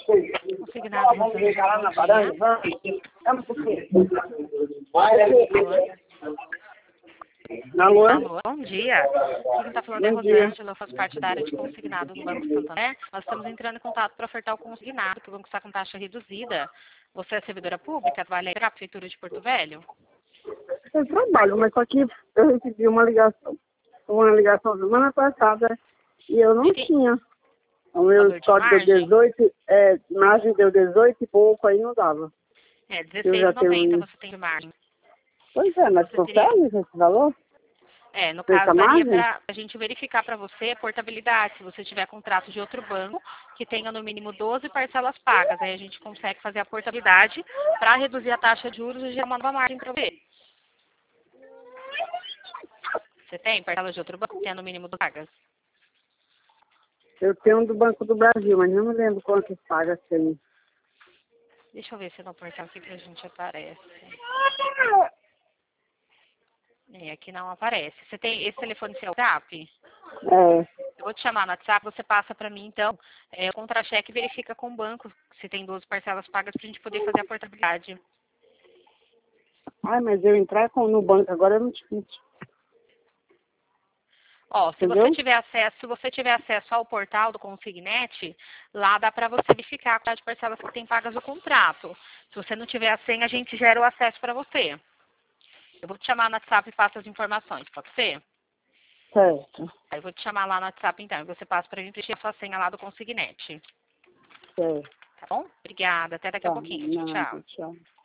Consignado Alô? Alô, bom dia. Quem está falando é Rosângela, eu faço parte da área de consignado do Banco Santander. Nós estamos entrando em contato para ofertar o consignado, que o banco está com taxa reduzida. Você é servidora pública, trabalha para a Prefeitura de Porto Velho? Eu trabalho, mas só que eu recebi uma ligação semana passada e eu não tinha. O meu código deu 18, margem deu 18 e pouco, aí não dava. É, R$16,90 você tem de margem. Pois é, mas consegue esse valor? É, no caso, daria para a gente verificar para você a portabilidade, se você tiver contrato de outro banco, que tenha no mínimo 12 parcelas pagas. Aí a gente consegue fazer a portabilidade para reduzir a taxa de juros e gerar uma nova margem para você. Você tem parcelas de outro banco que tenha no mínimo 12 pagas? Eu tenho um do Banco do Brasil, mas não me lembro quanto paga assim. Deixa eu ver se no portal aqui pra gente aparece. Aqui não aparece. Você tem esse telefone seu WhatsApp? É. Eu vou te chamar no WhatsApp, você passa para mim, então, o contra-cheque verifica com o banco se tem 12 parcelas pagas para a gente poder fazer a portabilidade. Ai, mas eu entrar no banco agora é muito difícil. Ó, se você tiver acesso ao portal do Consignet, lá dá para você verificar a quantidade de parcelas que tem pagas no contrato. Se você não tiver a senha, a gente gera o acesso para você. Eu vou te chamar no WhatsApp e passo as informações, pode ser? Certo. Aí eu vou te chamar lá no WhatsApp então, e você passa para mim preencher a sua senha lá do Consignet. Certo. Tá bom? Obrigada, até daqui a pouquinho. Tchau. Tchau.